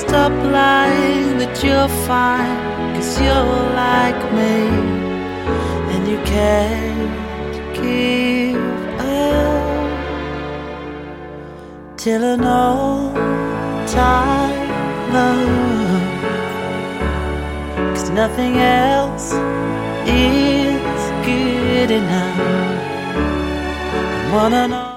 stop lying that you're fine, 'cause you're like me, and you can't give up till an old time love, 'cause nothing else is good enough. I wanna know